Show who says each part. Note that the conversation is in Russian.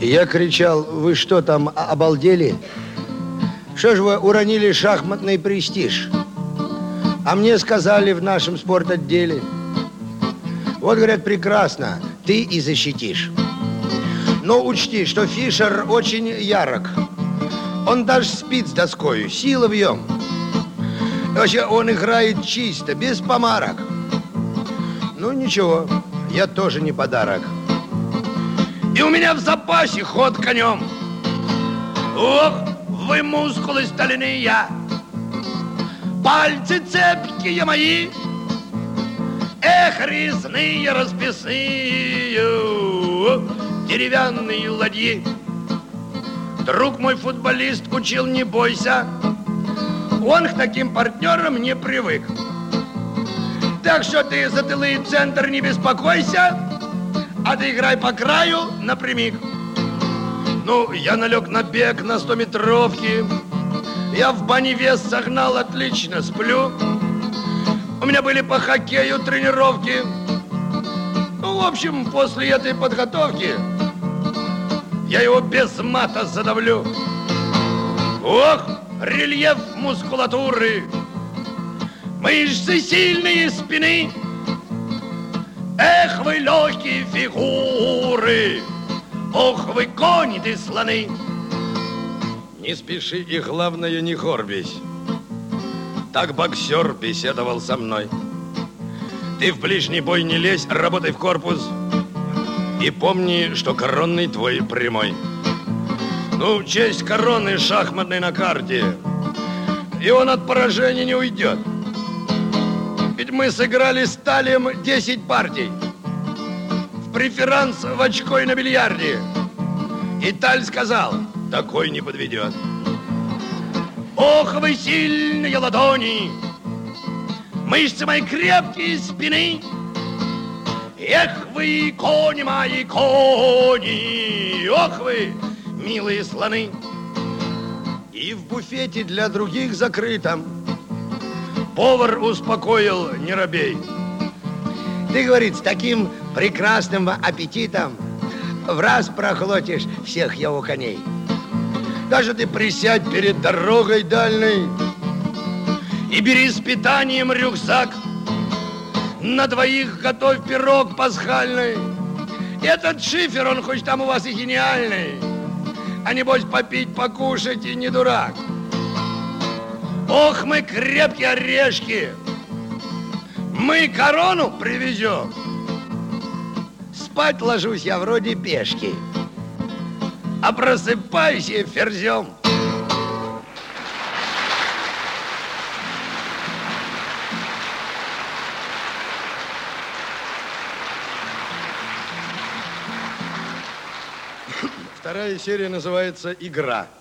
Speaker 1: Я кричал: вы что там, обалдели? Что ж вы уронили шахматный престиж? А мне сказали в нашем спортотделе: вот, говорят, прекрасно, ты и защитишь. Но учти, что Фишер очень ярок. Он даже спит с доскою, сила в нем. Вообще, он играет чисто, без помарок. Ну, ничего, я тоже не подарок. И у меня в запасе ход конем. Ох, вы мускулы стальные, пальцы цепкие мои, эх, резные, расписные, деревянные ладьи. Друг мой футболист учил: не бойся, он к таким партнерам не привык. Так что ты за тылы и центр не беспокойся, а ты играй по краю напрямик. Ну, я налег на бег на 100-метровке, я в бане вес согнал, отлично сплю. У меня были по хоккею тренировки. Ну, в общем, после этой подготовки я его без мата задавлю. Ох, рельеф мускулатуры, мышцы сильные спины, эх, вы легкие фигуры, ох, вы кони ты слоны. Не спеши и, главное, не горбись. Так боксер беседовал со мной. Ты в ближний бой не лезь, работай в корпус. И помни, что коронный твой прямой. Ну, честь короны шахматной на карте, и он от поражения не уйдет. Ведь мы сыграли с Талием 10 партий в преферанс в очко и на бильярде. И Таль сказал: такой не подведет. Ох, вы сильные ладони, мышцы мои крепкие спины, эх, вы кони мои, кони, ох, вы милые слоны. И в буфете для других закрытом повар успокоил: не робей. Ты, говорит, с таким прекрасным аппетитом в раз проглотишь всех его коней. Даже ты присядь перед дорогой дальней и бери с питанием рюкзак. На двоих готовь пирог пасхальный. Этот шифер, он хоть там у вас и гениальный, а небось попить, покушать и не дурак. Ох, мы крепкие орешки, мы корону привезем. Спать ложусь я вроде пешки, а просыпаюсь я ферзем. Вторая серия называется «Игра».